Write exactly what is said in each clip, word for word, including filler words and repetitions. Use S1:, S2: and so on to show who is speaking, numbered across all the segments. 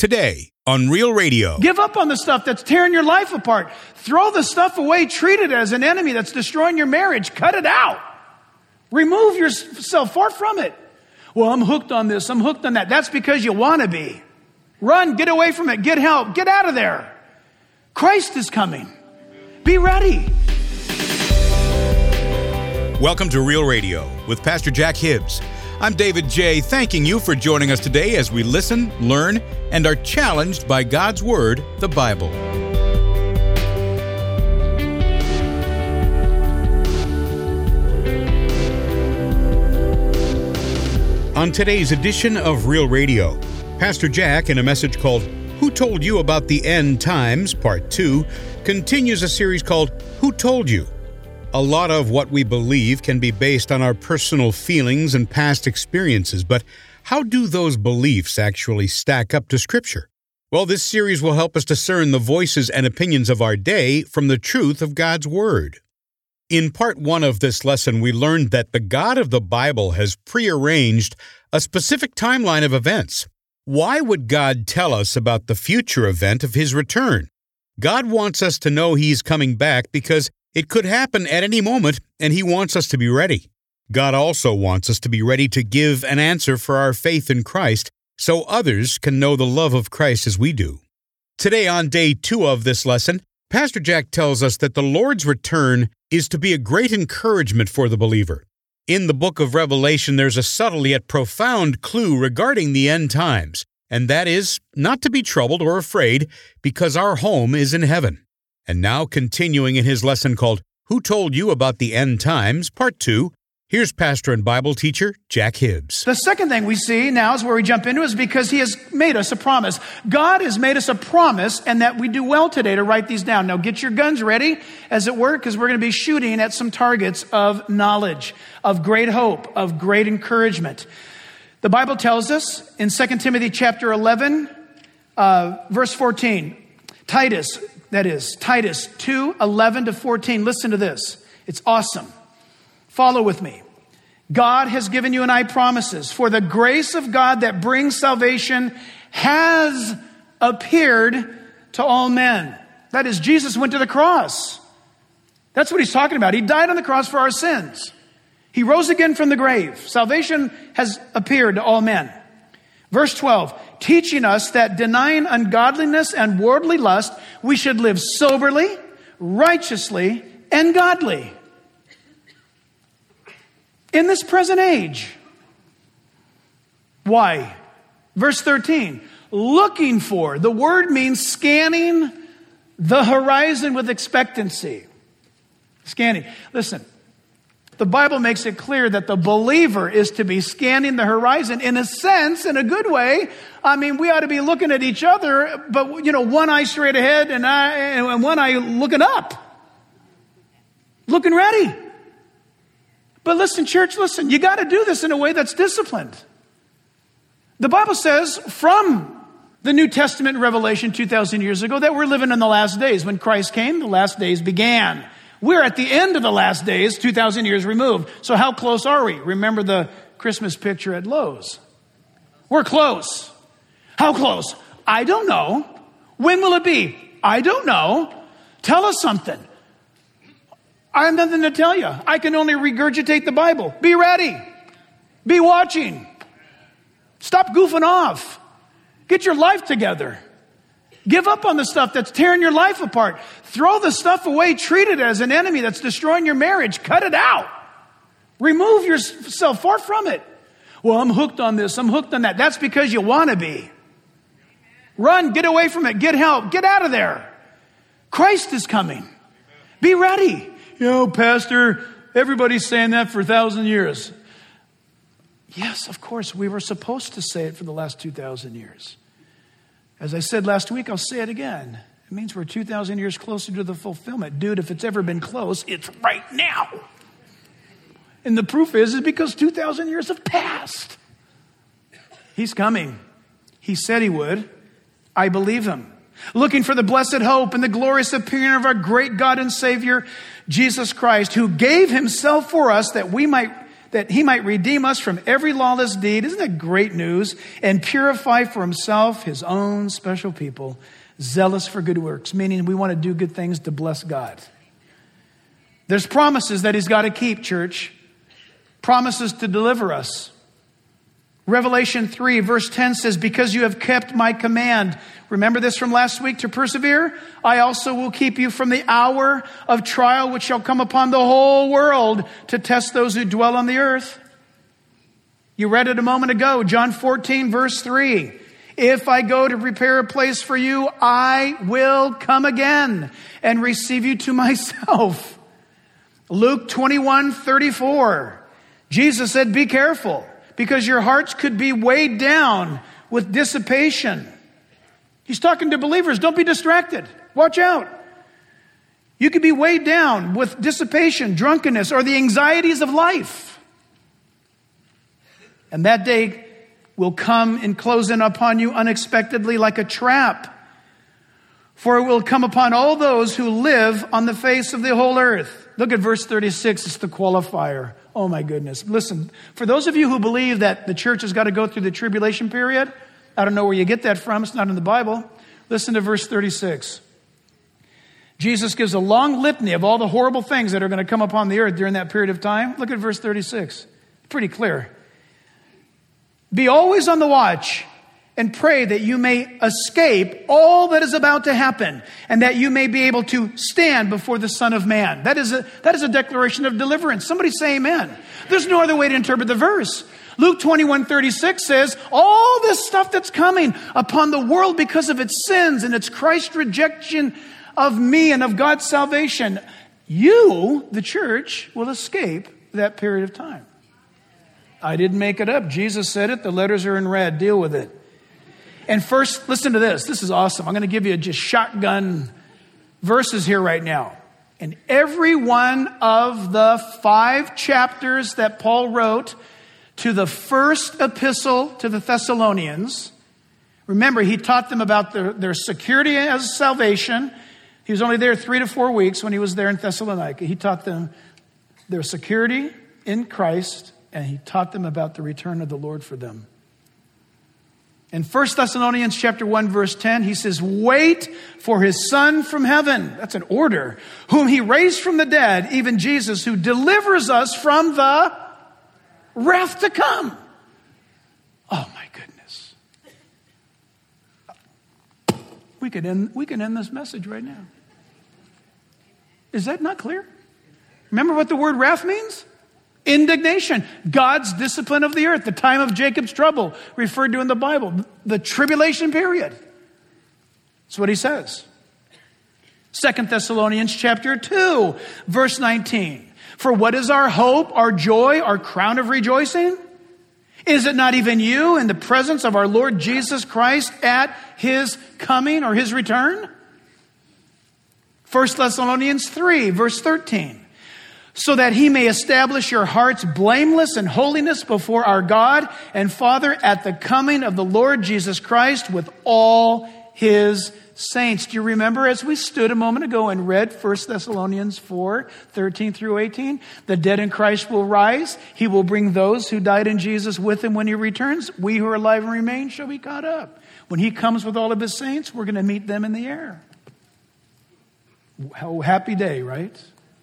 S1: today on Real Radio.
S2: Give up on the stuff that's tearing your life apart. Throw the stuff away. Treat it as an enemy that's destroying your marriage. Cut it out. Remove yourself far from it. Well, I'm hooked on this. I'm hooked on that. That's because you want to be. Run. Get away from it. Get help. Get out of there. Christ is coming. Be ready.
S1: Welcome to Real Radio with Pastor Jack Hibbs. I'm David J., thanking you for joining us today as we listen, learn, and are challenged by God's Word, the Bible. On today's edition of Real Radio, Pastor Jack, in a message called Who Told You About the End Times, Part two, continues a series called Who Told You? A lot of what we believe can be based on our personal feelings and past experiences, but how do those beliefs actually stack up to Scripture? Well, this series will help us discern the voices and opinions of our day from the truth of God's Word. In part one of this lesson, we learned that the God of the Bible has prearranged a specific timeline of events. Why would God tell us about the future event of His return? God wants us to know He's coming back because it could happen at any moment, and He wants us to be ready. God also wants us to be ready to give an answer for our faith in Christ so others can know the love of Christ as we do. Today, on day two of this lesson, Pastor Jack tells us that the Lord's return is to be a great encouragement for the believer. In the book of Revelation, there's a subtle yet profound clue regarding the end times, and that is not to be troubled or afraid because our home is in heaven. And now, continuing in his lesson called Who Told You About the End Times, Part two, here's pastor and Bible teacher Jack Hibbs.
S2: The second thing we see now is where we jump into is because He has made us a promise. God has made us a promise, and that we do well today to write these down. Now get your guns ready, as it were, because we're going to be shooting at some targets of knowledge, of great hope, of great encouragement. The Bible tells us in Second Timothy chapter eleven, uh, verse fourteen, Titus, that is, Titus two, eleven to fourteen. Listen to this. It's awesome. Follow with me. God has given you and I promises. For the grace of God that brings salvation has appeared to all men. That is, Jesus went to the cross. That's what He's talking about. He died on the cross for our sins. He rose again from the grave. Salvation has appeared to all men. Verse twelve, teaching us that denying ungodliness and worldly lust, we should live soberly, righteously, and godly in this present age. Why? Verse thirteen, looking for. The word means scanning the horizon with expectancy. Scanning. Listen, the Bible makes it clear that the believer is to be scanning the horizon in a sense, in a good way. I mean, we ought to be looking at each other, but, you know, one eye straight ahead and, I, and one eye looking up. Looking ready. But listen, church, listen, you got to do this in a way that's disciplined. The Bible says from the New Testament Revelation two thousand years ago that we're living in the last days. When Christ came, the last days began. We're at the end of the last days, two thousand years removed. So how close are we? Remember the Christmas picture at Lowe's. We're close. How close? I don't know. When will it be? I don't know. Tell us something. I have nothing to tell you. I can only regurgitate the Bible. Be ready. Be watching. Stop goofing off. Get your life together. Give up on the stuff that's tearing your life apart. Throw the stuff away. Treat it as an enemy that's destroying your marriage. Cut it out. Remove yourself far from it. Well, I'm hooked on this. I'm hooked on that. That's because you want to be. Run. Get away from it. Get help. Get out of there. Christ is coming. Be ready. You know, Pastor, everybody's saying that for a thousand years. Yes, of course, we were supposed to say it for the last two thousand years. As I said last week, I'll say it again. It means we're two thousand years closer to the fulfillment. Dude, if it's ever been close, it's right now. And the proof is, is because two thousand years have passed. He's coming. He said He would. I believe Him. Looking for the blessed hope and the glorious appearing of our great God and Savior, Jesus Christ, who gave Himself for us that we might that he might redeem us from every lawless deed. Isn't that great news? And purify for himself his own special people, zealous for good works, meaning we want to do good things to bless God. There's promises that he's got to keep, church. Promises to deliver us. Revelation three verse ten says, because you have kept my command. Remember this from last week, to persevere? I also will keep you from the hour of trial which shall come upon the whole world to test those who dwell on the earth. You read it a moment ago, John fourteen verse three. If I go to prepare a place for you, I will come again and receive you to myself. Luke twenty-one thirty-four. Jesus said, be careful, because your hearts could be weighed down with dissipation. He's talking to believers. Don't be distracted. Watch out. You could be weighed down with dissipation, drunkenness, or the anxieties of life. And that day will come and close in upon you unexpectedly like a trap. For it will come upon all those who live on the face of the whole earth. Look at verse thirty-six. It's the qualifier. Oh my goodness. Listen, for those of you who believe that the church has got to go through the tribulation period, I don't know where you get that from. It's not in the Bible. Listen to verse thirty-six. Jesus gives a long litany of all the horrible things that are going to come upon the earth during that period of time. Look at verse thirty-six. Pretty clear. Be always on the watch and pray that you may escape all that is about to happen and that you may be able to stand before the Son of Man. That is a, that is a declaration of deliverance. Somebody say amen. There's no other way to interpret the verse. Luke twenty-one thirty-six says, all this stuff that's coming upon the world because of its sins and its Christ rejection of me and of God's salvation, you, the church, will escape that period of time. I didn't make it up. Jesus said it. The letters are in red. Deal with it. And first, listen to this. This is awesome. I'm going to give you just shotgun verses here right now. In every one of the five chapters that Paul wrote to the first epistle to the Thessalonians, remember, he taught them about their, their security as salvation. He was only there three to four weeks when he was there in Thessalonica. He taught them their security in Christ, and he taught them about the return of the Lord for them. In First Thessalonians chapter one, verse ten, he says, wait for his Son from heaven. That's an order. Whom he raised from the dead, even Jesus, who delivers us from the wrath to come. Oh my goodness. We could end, we could end this message right now. Is that not clear? Remember what the word wrath means? Indignation. God's discipline of the earth. The time of Jacob's trouble referred to in the Bible. The tribulation period. That's what he says. Second Thessalonians chapter two, verse nineteen. For what is our hope, our joy, our crown of rejoicing? Is it not even you in the presence of our Lord Jesus Christ at his coming or his return? First Thessalonians three, verse thirteen. So that he may establish your hearts blameless in holiness before our God and Father at the coming of the Lord Jesus Christ with all his saints. Do you remember as we stood a moment ago and read First Thessalonians four, thirteen through eighteen? The dead in Christ will rise. He will bring those who died in Jesus with him when he returns. We who are alive and remain shall be caught up. When he comes with all of his saints, we're going to meet them in the air. How happy day, right?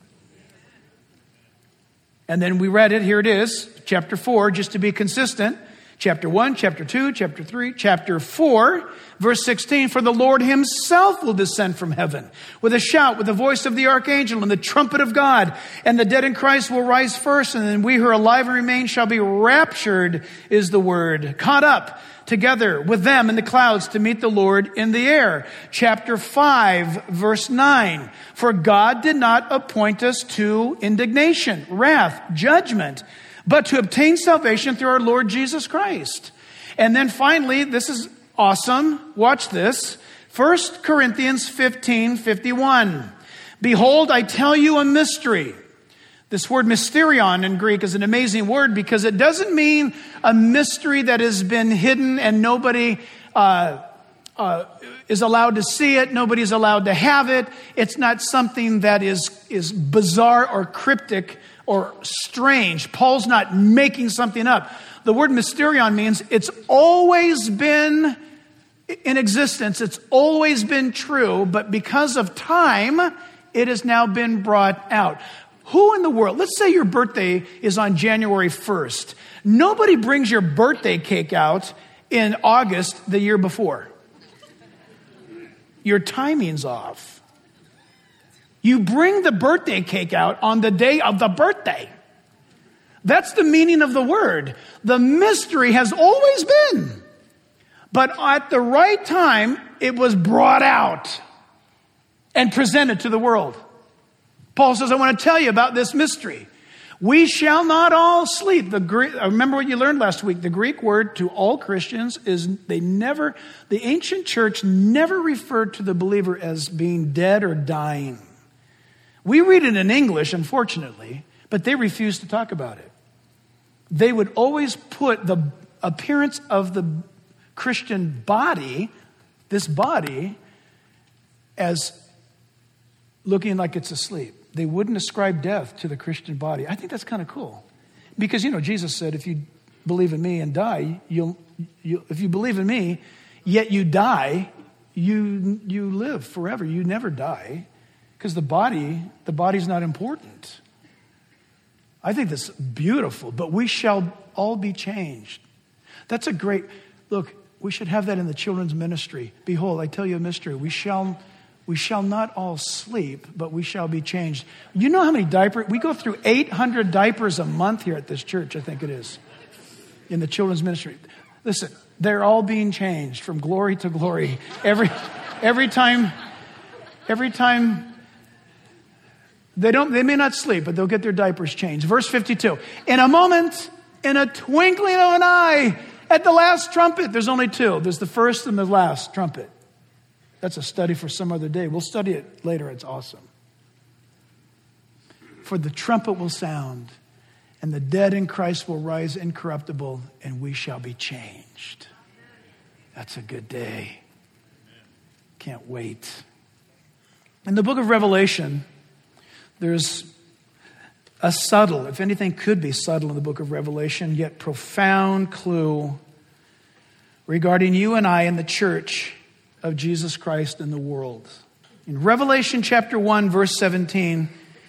S2: And then we read it. Here it is. Chapter four, just to be consistent. Chapter one, chapter two, chapter three, chapter four, verse sixteen. For the Lord himself will descend from heaven with a shout, with the voice of the archangel and the trumpet of God. And the dead in Christ will rise first. And then we who are alive and remain shall be raptured, is the word. Caught up together with them in the clouds to meet the Lord in the air. Chapter five, verse nine. For God did not appoint us to indignation, wrath, judgment, but to obtain salvation through our Lord Jesus Christ. And then finally, this is awesome. Watch this. First Corinthians fifteen fifty-one. Behold, I tell you a mystery. This word mysterion in Greek is an amazing word because it doesn't mean a mystery that has been hidden and nobody uh, uh, is allowed to see it. Nobody's allowed to have it. It's not something that is, is bizarre or cryptic or strange. Paul's not making something up. The word mysterion means it's always been in existence. It's always been true, but because of time, it has now been brought out. Who in the world, let's say your birthday is on January first. Nobody brings your birthday cake out in August the year before. Your timing's off. You bring the birthday cake out on the day of the birthday. That's the meaning of the word. The mystery has always been. But at the right time, it was brought out and presented to the world. Paul says, I want to tell you about this mystery. We shall not all sleep. The Greek, remember what you learned last week. The Greek word to all Christians is they never, the ancient church never referred to the believer as being dead or dying. We read it in English, unfortunately, but they refuse to talk about it. They would always put the appearance of the Christian body, this body, as looking like it's asleep. They wouldn't ascribe death to the Christian body. I think that's kind of cool. Because, you know, Jesus said, if you believe in me and die, you'll, you, if you believe in me, yet you die, you, you live forever. You never die. Because the body, the body's not important. I think that's beautiful, but we shall all be changed. That's a great, look, we should have that in the children's ministry. Behold, I tell you a mystery. We shall We shall not all sleep, but we shall be changed. You know how many diapers? We go through eight hundred diapers a month here at this church, I think it is, in the children's ministry. Listen, they're all being changed from glory to glory. Every, every time, every time, they don't, they may not sleep, but they'll get their diapers changed. Verse fifty-two, in a moment, in a twinkling of an eye, at the last trumpet, there's only two. There's the first and the last trumpet. That's a study for some other day. We'll study it later. It's awesome. For the trumpet will sound, and the dead in Christ will rise incorruptible, and we shall be changed. That's a good day. Can't wait. In the book of Revelation, there's a subtle, if anything could be subtle in the book of Revelation, yet profound clue regarding you and I in the church of Jesus Christ in the world. In Revelation chapter one, verse seventeen,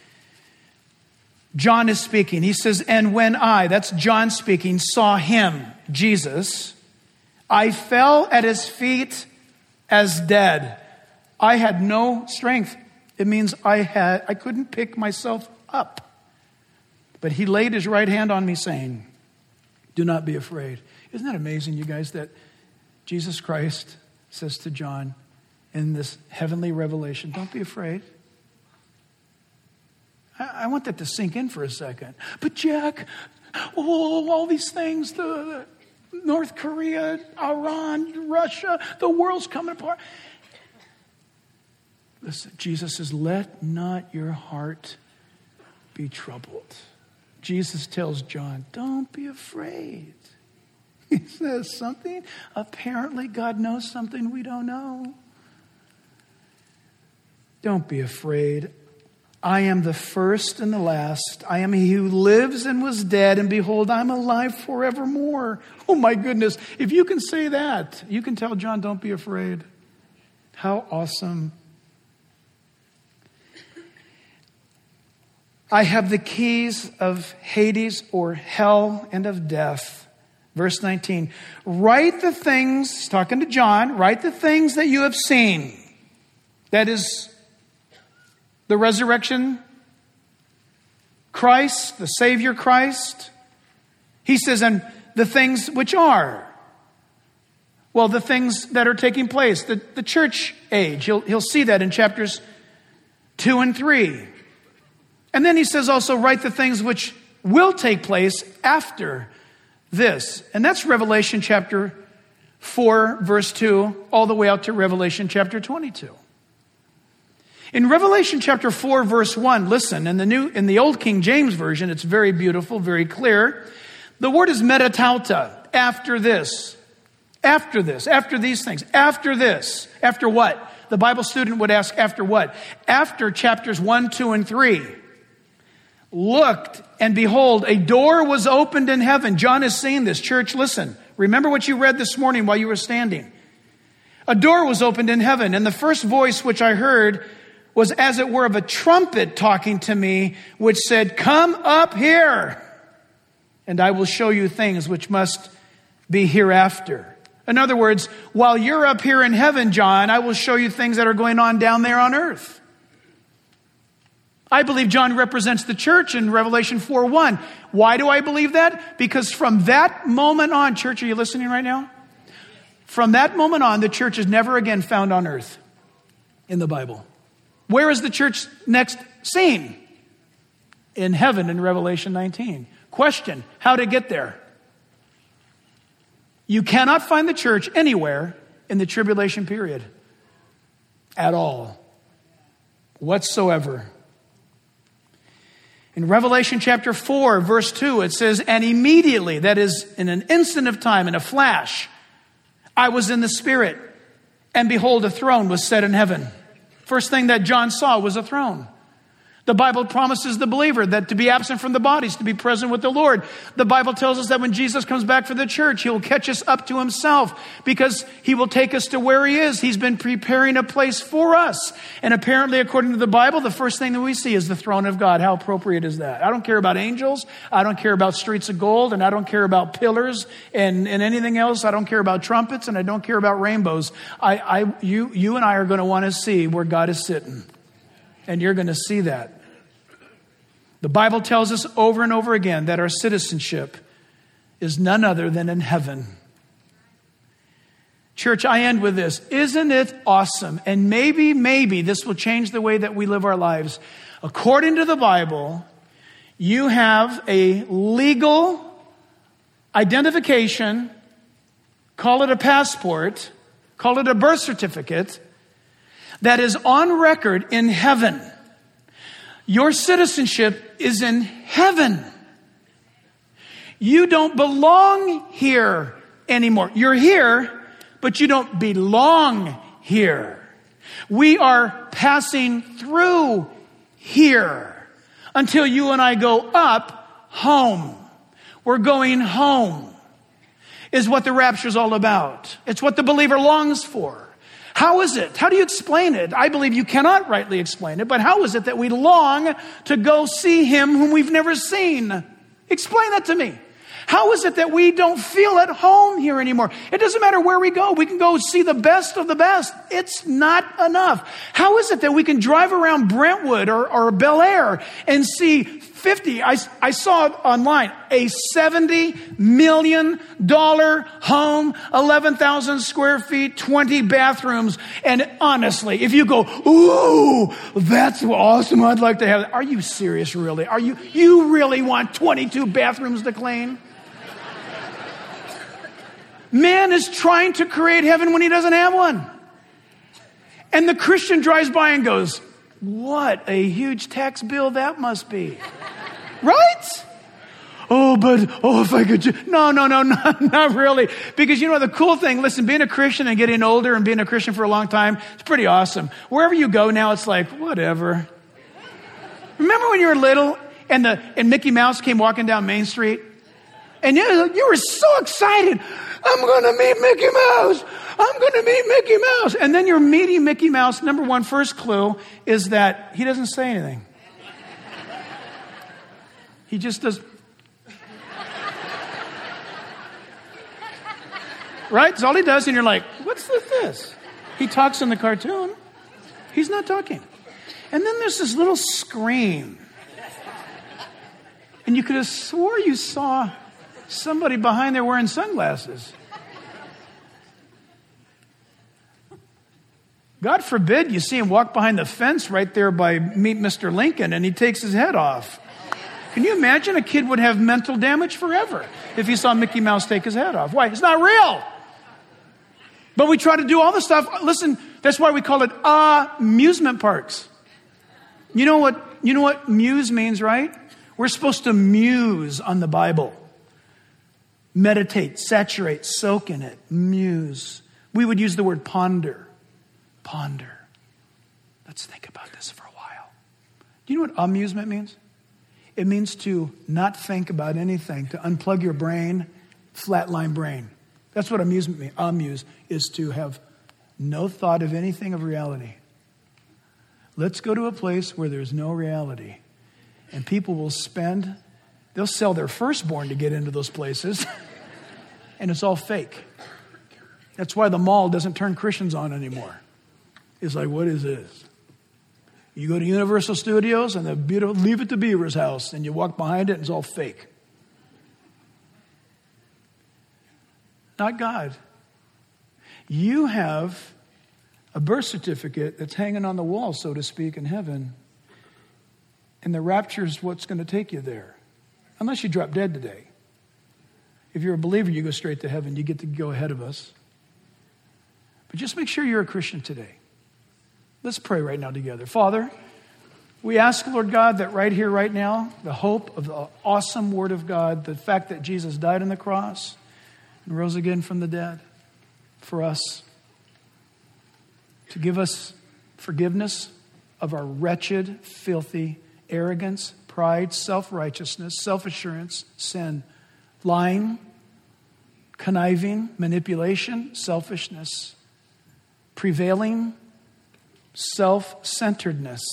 S2: John is speaking. He says, and when I, that's John speaking, saw him, Jesus, I fell at his feet as dead. I had no strength. It means I had, I couldn't pick myself up. But he laid his right hand on me saying, do not be afraid. Isn't that amazing, you guys, that Jesus Christ says to John in this heavenly revelation, don't be afraid. I, I want that to sink in for a second. But Jack, oh, all these things, the, the North Korea, Iran, Russia, the world's coming apart. Listen, Jesus says, let not your heart be troubled. Jesus tells John, don't be afraid. He says something. Apparently, God knows something we don't know. Don't be afraid. I am the first and the last. I am he who lives and was dead, and behold, I'm alive forevermore. Oh my goodness. If you can say that, you can tell John, don't be afraid. How awesome. I have the keys of Hades or hell and of death. Verse nineteen, write the things, talking to John, write the things that you have seen. That is the resurrection, Christ, the Savior Christ. He says, and the things which are. Well, the things that are taking place, the, the church age. He'll, he'll see that in chapters two and three. And then he says also, write the things which will take place after this. And that's Revelation chapter four, verse two, all the way out to Revelation chapter twenty-two. In Revelation chapter four, verse one, listen, in the new, in the old King James Version, it's very beautiful, very clear. The word is metatauta, after this, after this, after these things, after this, after what? The Bible student would ask, after what? After chapters one, two, and three. looked, and behold, a door was opened in heaven. John is saying this. Church, listen. Remember what you read this morning while you were standing. A door was opened in heaven, and the first voice which I heard was as it were of a trumpet talking to me, which said, "Come up here, and I will show you things which must be hereafter." In other words, while you're up here in heaven, John, I will show you things that are going on down there on earth. I believe John represents the church in Revelation four one. Why do I believe that? Because from that moment on, church, are you listening right now? From that moment on, the church is never again found on earth in the Bible. Where is the church next seen? In heaven in Revelation nineteen. Question, how to get there? You cannot find the church anywhere in the tribulation period. At all. Whatsoever. In Revelation chapter four, verse two, it says, "And immediately," that is in an instant of time, in a flash, "I was in the Spirit, and behold, a throne was set in heaven." First thing that John saw was a throne. The Bible promises the believer that to be absent from the body is to be present with the Lord. The Bible tells us that when Jesus comes back for the church, he'll catch us up to himself because he will take us to where he is. He's been preparing a place for us. And apparently, according to the Bible, the first thing that we see is the throne of God. How appropriate is that? I don't care about angels. I don't care about streets of gold. And I don't care about pillars and, and anything else. I don't care about trumpets and I don't care about rainbows. I, I, you, you and I are going to want to see where God is sitting. And you're going to see that. The Bible tells us over and over again that our citizenship is none other than in heaven. Church, I end with this. Isn't it awesome? And maybe, maybe this will change the way that we live our lives. According to the Bible, you have a legal identification, call it a passport, call it a birth certificate, that is on record in heaven. Your citizenship is in heaven. You don't belong here anymore. You're here, but you don't belong here. We are passing through here until you and I go up home. We're going home is what the rapture is all about. It's what the believer longs for. How is it? How do you explain it? I believe you cannot rightly explain it, but how is it that we long to go see him whom we've never seen? Explain that to me. How is it that we don't feel at home here anymore? It doesn't matter where we go. We can go see the best of the best. It's not enough. How is it that we can drive around Brentwood or, or Bel Air and see fifty, I, I saw it online, a seventy million dollars home, eleven thousand square feet, twenty bathrooms. And honestly, if you go, ooh, that's awesome, I'd like to have that. Are you serious, really? Are you, you really want twenty-two bathrooms to clean? Man is trying to create heaven when he doesn't have one. And the Christian drives by and goes, what a huge tax bill that must be. Right? Oh, but, oh, if I could just, no, no, no, not, not really. Because you know, the cool thing, listen, being a Christian and getting older and being a Christian for a long time, it's pretty awesome. Wherever you go now, it's like, whatever. Remember when you were little and the, and Mickey Mouse came walking down Main Street? And you, you were so excited. I'm going to meet Mickey Mouse. I'm going to meet Mickey Mouse. And then you're meeting Mickey Mouse. Number one, first clue is that he doesn't say anything. He just does. Right? That's all he does. And you're like, what's with this? He talks in the cartoon. He's not talking. And then there's this little scream. And you could have swore you saw somebody behind there wearing sunglasses. God forbid you see him walk behind the fence right there by Meet Mister Lincoln and he takes his head off. Can you imagine? A kid would have mental damage forever if he saw Mickey Mouse take his head off. Why? It's not real. But we try to do all the stuff. Listen, that's why we call it amusement parks. You know what, you know what muse means, right? We're supposed to muse on the Bible. Meditate, saturate, soak in it, muse. We would use the word ponder. Ponder. Let's think about this for a while. Do you know what amusement means? It means to not think about anything, to unplug your brain, flatline brain. That's what amusement means. Amuse is to have no thought of anything of reality. Let's go to a place where there's no reality. And people will spend, they'll sell their firstborn to get into those places. And it's all fake. That's why the mall doesn't turn Christians on anymore. It's like, what is this? You go to Universal Studios and the beautiful Leave It to Beaver's house, and you walk behind it and it's all fake. Not God. You have a birth certificate that's hanging on the wall, so to speak, in heaven. And the rapture is what's going to take you there. Unless you drop dead today. If you're a believer, you go straight to heaven. You get to go ahead of us. But just make sure you're a Christian today. Let's pray right now together. Father, we ask, Lord God, that right here, right now, the hope of the awesome Word of God, the fact that Jesus died on the cross and rose again from the dead for us, to give us forgiveness of our wretched, filthy arrogance, pride, self-righteousness, self-assurance, sin, lying, conniving, manipulation, selfishness, prevailing, self-centeredness.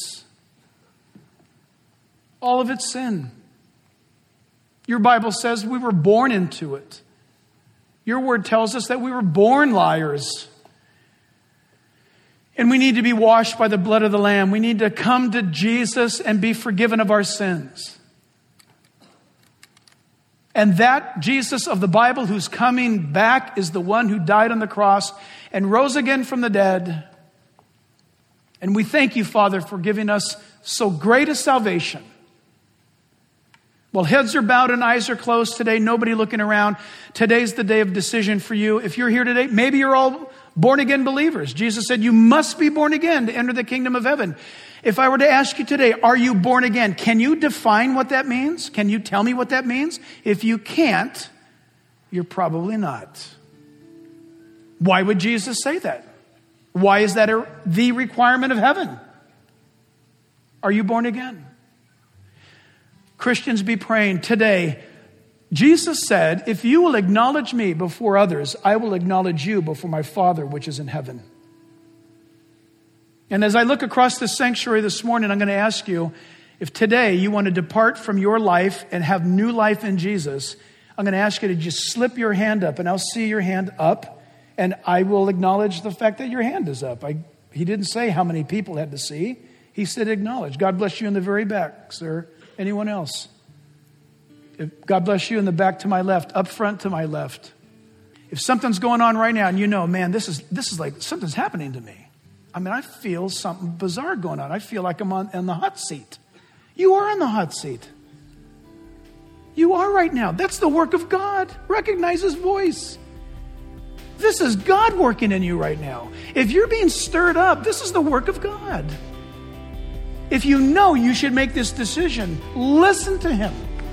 S2: All of it's sin. Your Bible says we were born into it. Your word tells us that we were born liars. And we need to be washed by the blood of the Lamb. We need to come to Jesus and be forgiven of our sins. And that Jesus of the Bible who's coming back is the one who died on the cross and rose again from the dead. And we thank you, Father, for giving us so great a salvation. While heads are bowed and eyes are closed today, nobody looking around, today's the day of decision for you. If you're here today, maybe you're all born-again believers. Jesus said you must be born again to enter the kingdom of heaven. If I were to ask you today, are you born again? Can you define what that means? Can you tell me what that means? If you can't, you're probably not. Why would Jesus say that? Why is that a, the requirement of heaven? Are you born again? Christians, be praying today. Jesus said, if you will acknowledge me before others, I will acknowledge you before my Father which is in heaven. And as I look across this sanctuary this morning, I'm going to ask you, if today you want to depart from your life and have new life in Jesus, I'm going to ask you to just slip your hand up, and I'll see your hand up, and I will acknowledge the fact that your hand is up. I, he didn't say how many people had to see. He said acknowledge. God bless you in the very back, sir. Anyone else? If God bless you in the back to my left, up front to my left. If something's going on right now and you know, man, this is this is like something's happening to me. I mean, I feel something bizarre going on. I feel like I'm on, on the hot seat. You are on the hot seat. You are right now. That's the work of God. Recognize His voice. This is God working in you right now. If you're being stirred up, this is the work of God. If you know you should make this decision, listen to Him.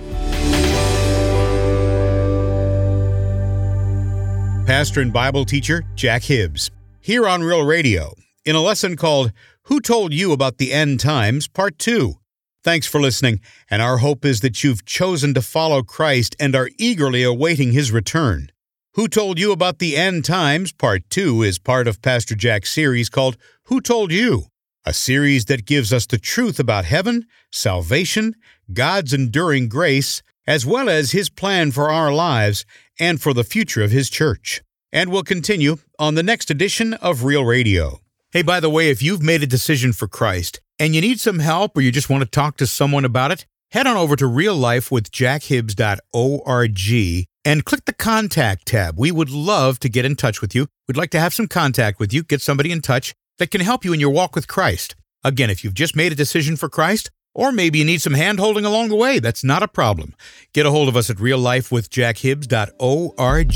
S1: Pastor and Bible teacher Jack Hibbs, here on Real Radio, in a lesson called Who Told You About the End Times, Part two. Thanks for listening, and our hope is that you've chosen to follow Christ and are eagerly awaiting His return. Who Told You About the End Times, Part two is part of Pastor Jack's series called Who Told You? A series that gives us the truth about heaven, salvation, God's enduring grace, as well as His plan for our lives and for the future of His church. And we'll continue on the next edition of Real Radio. Hey, by the way, if you've made a decision for Christ and you need some help or you just want to talk to someone about it, head on over to real life with jack hibbs dot org and click the Contact tab. We would love to get in touch with you. We'd like to have some contact with you, get somebody in touch that can help you in your walk with Christ. Again, if you've just made a decision for Christ, or maybe you need some hand-holding along the way, that's not a problem. Get a hold of us at real life with jack hibbs dot org.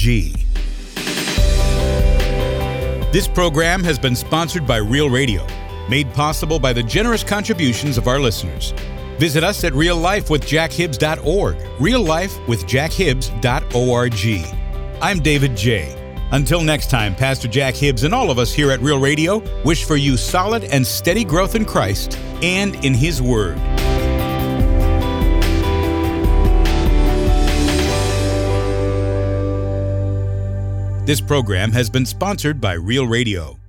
S1: This program has been sponsored by Real Radio, made possible by the generous contributions of our listeners. Visit us at real life with jack hibbs dot org, real life with jack hibbs dot org. I'm David J. Until next time, Pastor Jack Hibbs and all of us here at Real Radio wish for you solid and steady growth in Christ and in His Word. This program has been sponsored by Real Radio.